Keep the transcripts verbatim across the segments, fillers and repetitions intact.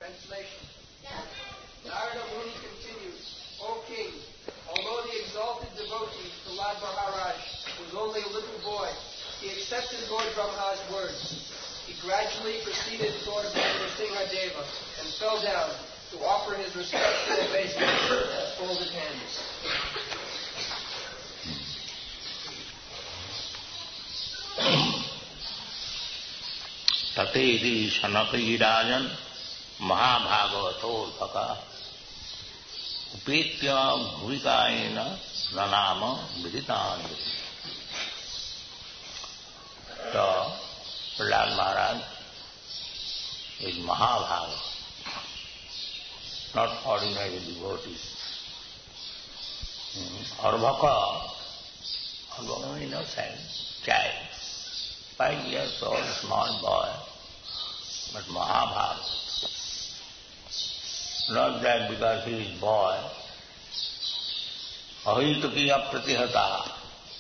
Translation. Narada Muni continues, O king, although the exalted devotee, Prahlad Maharaj, was only a little boy, he accepted Lord Brahma's words. He gradually proceeded toward Nrsimhadeva and fell down to offer his respectful obeisance with folded hands. Tateti Sanakirajan Mahabhagavato Bhaka Upetya Bhuvikaina Nanama Viditani. So, Prahlad Maharaj is Mahabhagava, not ordinary devotee. Arvaka, Arvaka in no sense, child, five years old, small boy, but Mahabhagava. Not that because he is boy, ahitukiya pratihata,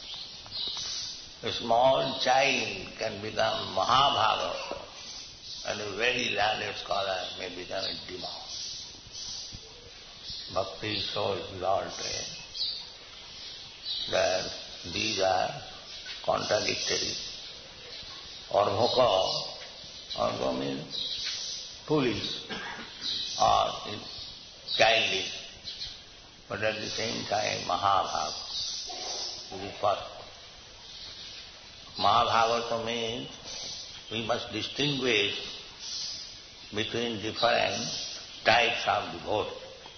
a small child can become Mahabhagava, and a very learned scholar may become a demon. Bhakti is so exalted that these are contradictory. Arvaka, arvaka means foolish or childish, but at the same time Mahabhagava is first. Mahabhagavata means we must distinguish between different types of devotee.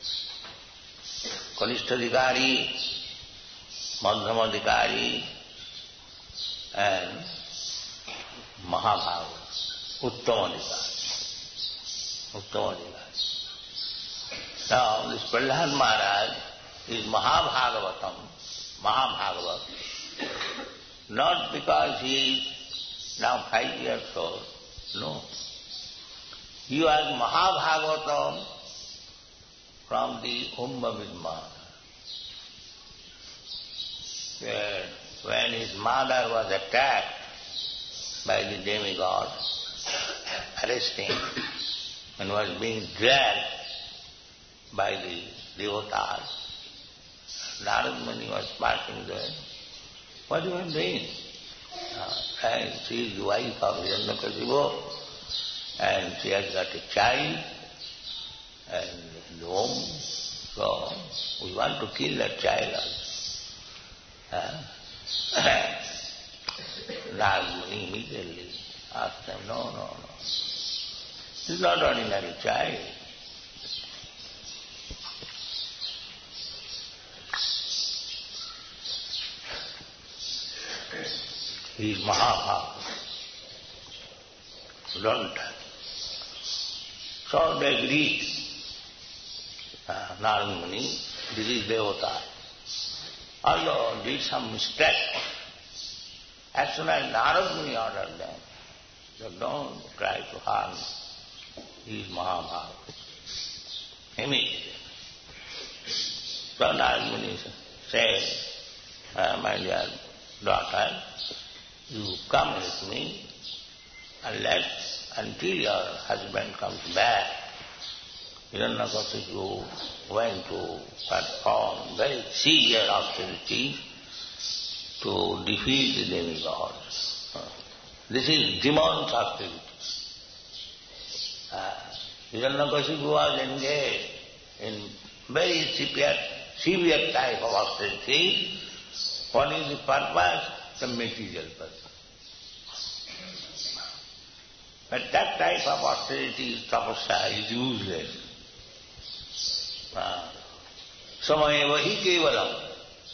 Kanishtadhikari, Madhyamadhikari and Mahabhagavata, Uttamadhikari. Uttamadhikari. Now this Prahlad Maharaj is Mahabhagavatam, Mahabhagavat, not because he is now five years old, no. He was Mahabhagavatam from the Umbha Vidmana. When his mother was attacked by the demigod, arresting, and was being dragged by the devotas, Narad Muni was passing there. What you are doing? Uh, and she is the wife of Hiranyakashipu, and she has got a child and in the womb, so we want to kill that child also. Uh, Narad Muni immediately asked them, no, no, no. This is not ordinary child. He is Mahabhagava. Don't touch. So they agreed. Uh, Narad Muni, this is Devata. Although did some mistake, as soon as Narad Muni ordered them, so don't try to harm. He is Mahabhagava. Immediately. So Narad Muni said, uh, my dear daughter, you come with me unless until your husband comes back. Hiranyakashipu went to perform very severe austerities to defeat the demigods. This is demon's austerity. Uh, Hiranyakashipu was engaged in very severe, severe type of austerity. What is the purpose? The material purpose. But that type of austerity, tapasya, is useless. Samayeva hi kevalam.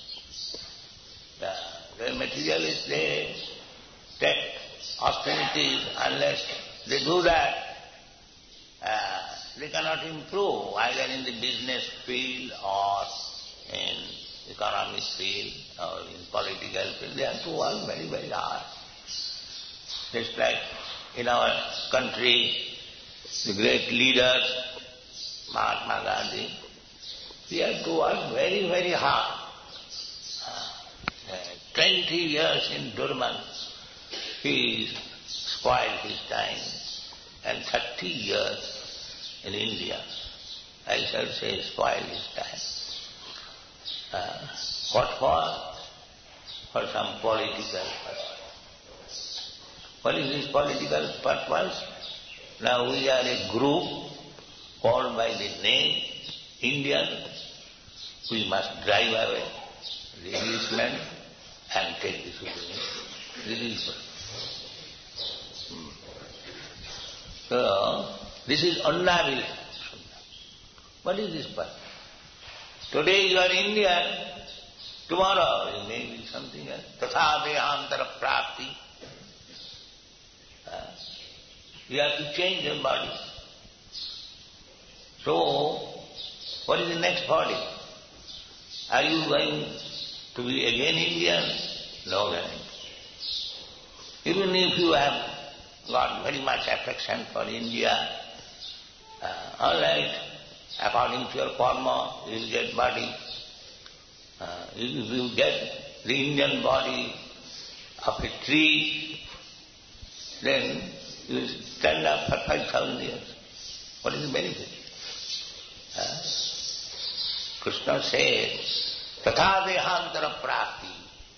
The materialists, they take austerities unless they do that, uh, they cannot improve either in the business field or in economic field or in political field. They have to work very, very hard. Just like in our country, the great leaders, Mahatma Gandhi, we have to work very, very hard. Uh, Twenty years in Durban, he spoiled his time, and thirty years in India. I shall say spoil his time. Uh, what for? For some political purpose. What is this political purpose? Now we are a group called by the name Indian. We must drive away the Englishmen and take the Supreme. This is hmm. So, this is unnavile. What is this purpose? Today you are Indian, tomorrow you may be something else. Tatha dehantara prapti. Uh, you have to change your body. So, what is the next body? Are you going to be again Indian? No guarantee. Even if you have got very much affection for India, uh, all right, according to your karma, you will get body. Uh, if you get the Indian body of a tree, then you will stand up for five thousand years. What is the benefit? Uh, Krishna says, Tatha dehantara prapti.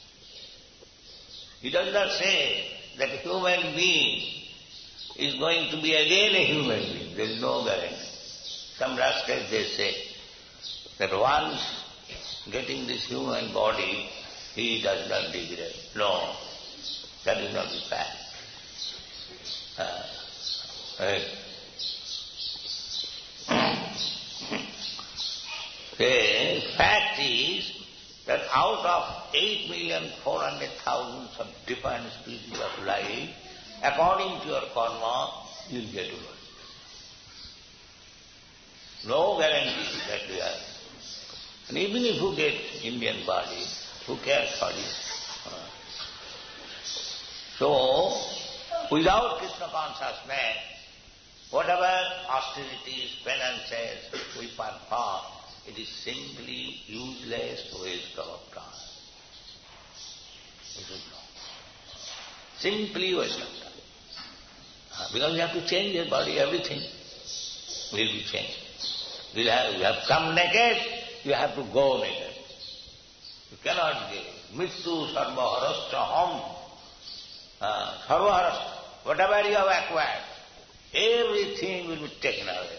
He does not say that a human being is going to be again a human being. There is no guarantee. Some rascals, they say that once getting this human body, he does not degrade. No, that is not the fact. Uh, right. The fact is that out of eight million four hundred thousand of different species of life, according to your karma, you will get to work. No guarantee that you are. And even if you get Indian body, who cares for it? Uh, so, without Krishna consciousness, whatever austerities, penances we perform, it is simply useless waste of time. You should know. Simply waste of time. Uh, because you have to change your body, everything will be changed. You have, you have come naked, you have to go naked. You cannot give. Mittu sarva harascha ham. Uh, sarva harascha. Whatever you have acquired, everything will be taken away.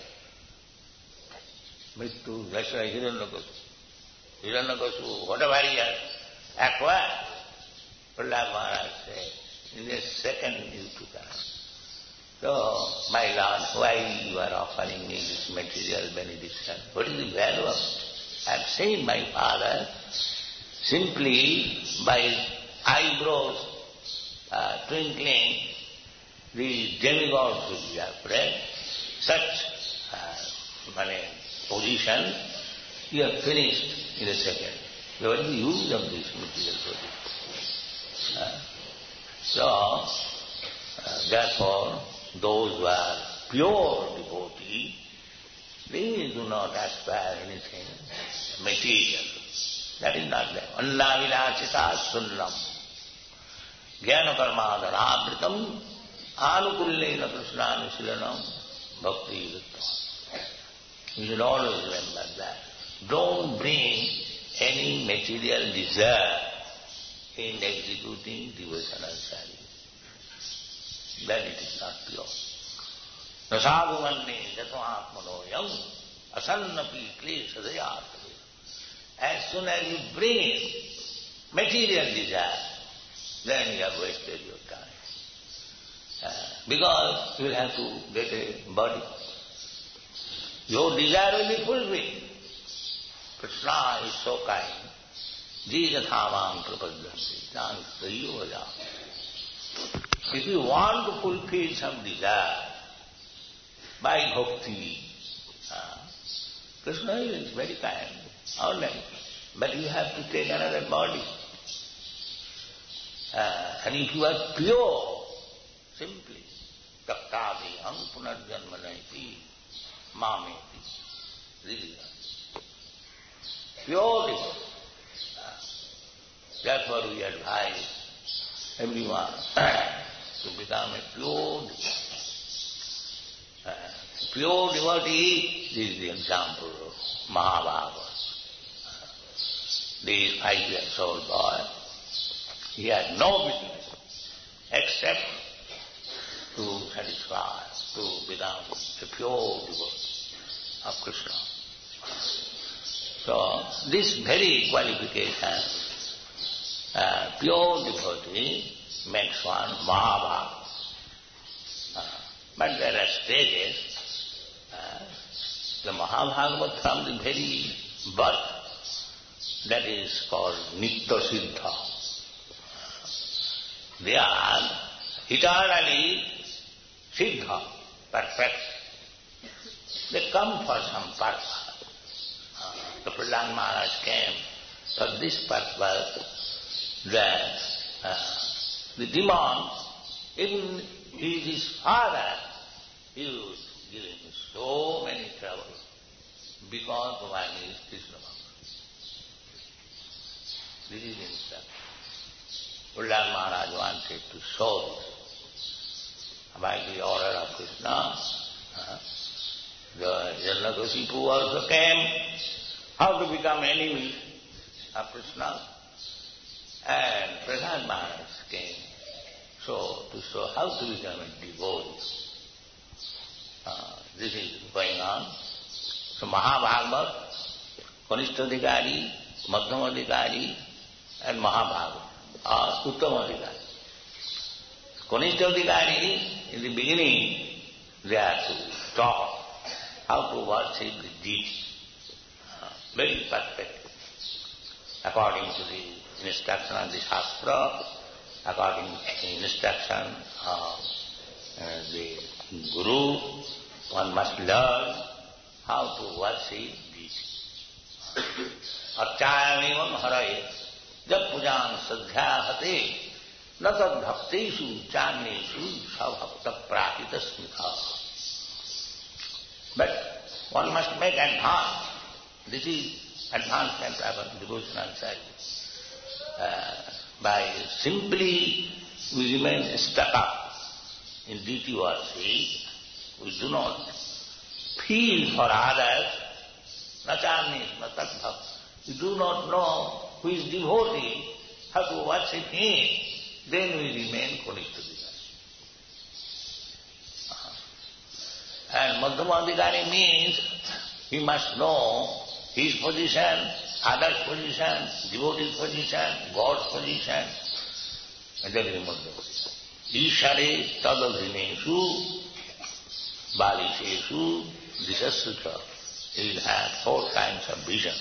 Mittu, that's why Hiranyakashipu. Hiranyakashipu, whatever he has acquired, Prahlad Maharaj said, in a second you took away. So, my Lord, why you are offering me this material benediction? What is the value of it? I have seen my father simply by eyebrows uh, twinkling, the demigods would be afraid. Such uh, money, position, you have finished in a second. What is the use of this material body? Uh, so, uh, therefore, those who are pure devotees, they do not aspire anything material. That is not there. Anna vilachita sunnam. Jnana karmadhanavritam anukullena krishnanushilanam bhakti vittvam. You should always remember that. Don't bring any material desire in executing devotional service. Then it is not pure. Nasadhu manne jato atmano yam asannapi klesha dayatave. As soon as you bring in material desire, then you have wasted your time. Uh, because you will have to get a body. Your desire will be fulfilled. Krishna is so kind. Jigathamam prapadyanti jnana sayyovajam. If you want to fulfill some desire by bhakti, uh, Krishna is very kind, all right, but you have to take another body. Uh, and if you are pure, simply, taktadiham punarjanmanaiti mameti, really, pure devotee. Uh, therefore we advise everyone to become a pure devotee. Uh, pure devotee, this is the example of Mahabharata. This five years old boy, he had no business except to satisfy, to become a pure devotee of Krishna. So this very qualification, uh, pure devotee, makes one Mahabharata. Uh, but there are stages. Uh, the Mahabharata from the very birth, that is called Nitya Siddha. They are eternally Siddha, perfect. They come for some purpose. Uh, the Prahlad Maharaj came for this purpose, that uh, the demon, even he is his father, he was giving so many trouble because one is Krishna Bhakta. This is instruction. Prahlad Maharaj wanted to show this. By the order of Krishna, uh, the Hiranyakashipu also came, how to become enemy of Krishna, and Prahlad Maharaj came, so to show how to become a devotee. Uh, this is going on. So Mahabharata, Kanishtha-adhikari, Madhyama-adhikari, and Mahabharata are Uttama-adhikari. Kanishtha-adhikari, in the beginning, they are to talk how to worship the deity. Uh, very perfect. According to the instruction of the Shastra, according to the instruction of uh, the Guru, one must learn how to worship deity. Archayamivam haraye jab pujan sadhyahate natad bhaktesu chanesu sabhakta prakita smitha. But one must make advance. This is advancement of devotional service. Uh, by simply we remain stuck up in deity worship, we do not feel for others, nacharnis, natatbhav. We do not know who is devotee, how to worship him, then we remain Kanishtha-adhikari. Uh-huh. And Madhyama-adhikari means he must know his position, others' position, devotee's position, God's position, and then he must know. Ishare tadadhineshu balisheshu disasruta. He will have four kinds of vision.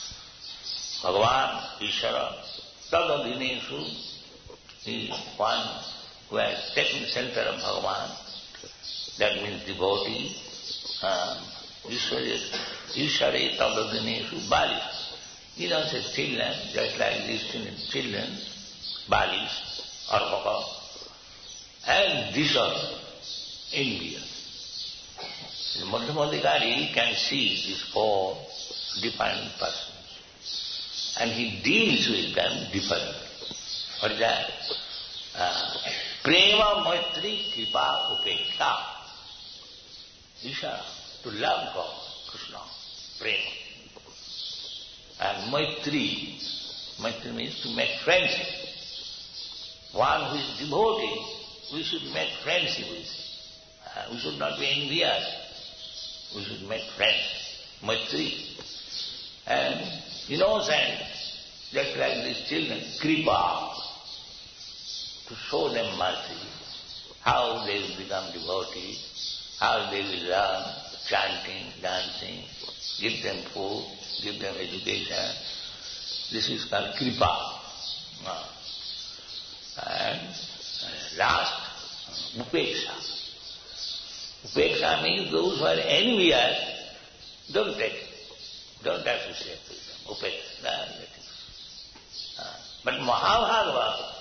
Bhagavan, Ishara, tadadhineshu, he is one who has taken the center of Bhagavan. That means devotee. Um, Ishare tadadhineshu balish. He doesn't say children, just like these children, balish or bhaka. And this also, envious. The Madhyama-adhikari can see these four different persons. And he deals with them differently. What is that? Uh, Prema Maitri Kripa Upeksha. Isha, to love God, Krishna, Prema. And Maitri, Maitri means to make friendship. One who is devotee, we should make friendship with him. Uh, we should not be envious. We should make friends. Maitri. And innocent, just like these children, kripa, to show them mercy, how they will become devotees, how they will learn chanting, dancing, give them food, give them education. This is called kripa. Uh, and uh, last, upeksha. Upeksha means those who are envious, don't take it. Don't associate with them. Upeksha. Uh, but Mahabharata,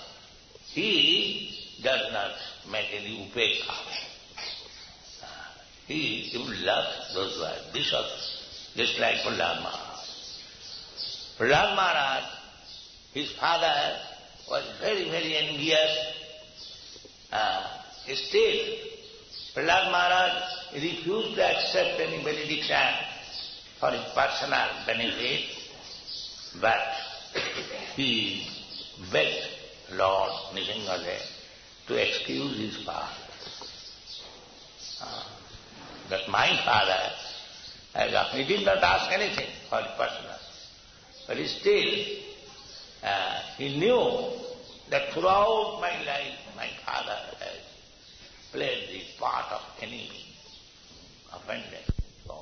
he does not make any upeksha. Uh, he even loves those who are bishops, just like Prahlad Maharaj. Prahlad Maharaj, his father was very, very envious. Uh, still, Prahlad Maharaj refused to accept any benediction for his personal benefit, but he begged Lord Nrisimhadev to excuse his father. Uh, that my father, has, he did not ask anything for his personal, but still uh, he knew that throughout my life my father has played the part of enemy, offended. So,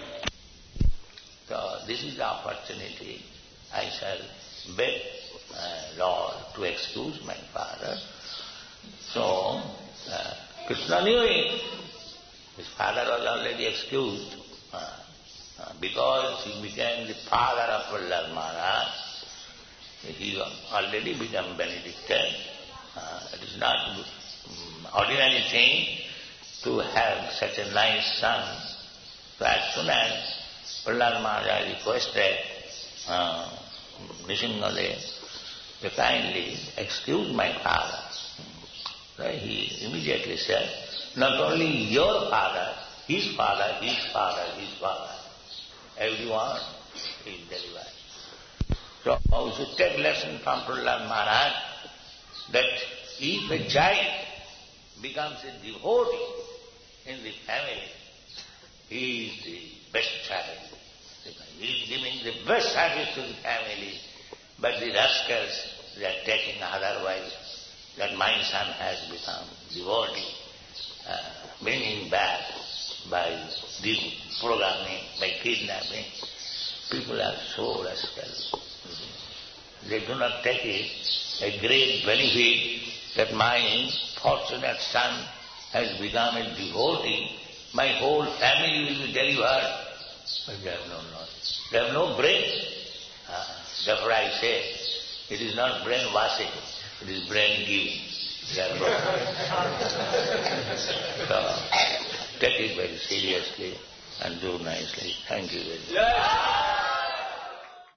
so this is the opportunity. I shall beg uh, Lord to excuse my father. So uh, Krishna knew it. His father was already excused uh, uh, because he became the father of Prahlad Maharaj. He already became Benedictine. Uh, it is not um, ordinary thing to have such a nice son. So as soon as Prahlad Maharaj requested uh, Nrisimhadev to kindly excuse my father, so he immediately said, not only your father, his father, his father, his father, everyone is delivered. So we should take lesson from Prahlad Maharaj that if a child becomes a devotee in the family, he is the best child. He is giving the best service to the family, but the rascals, they are taking otherwise, that my son has become devotee, uh, bringing back by this programming, by kidnapping. People are so rascal. They do not take it a great benefit that my fortunate son has become a devotee, my whole family will be delivered. But they have no knowledge. They have no brain. Uh, therefore I say, it is not brainwashing, it is brain giving. So, take it very seriously and do nicely. Thank you very much.